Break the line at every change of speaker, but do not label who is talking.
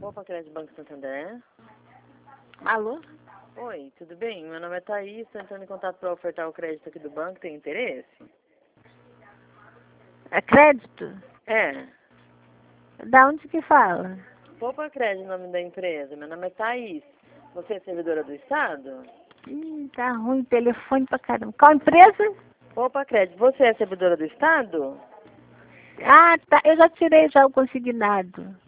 Opa, Crédito Banco Santander.
Alô?
Oi, tudo bem? Meu nome é Thaís, estou entrando em contato para ofertar o crédito aqui do banco, tem interesse?
É crédito?
É.
Da onde que fala?
Opa, Crédito, nome da empresa. Meu nome é Thaís. Você é servidora do Estado?
Tá ruim, telefone pra caramba. Qual empresa?
Opa, Crédito, você é servidora do Estado?
Ah, tá. Eu já tirei já o consignado.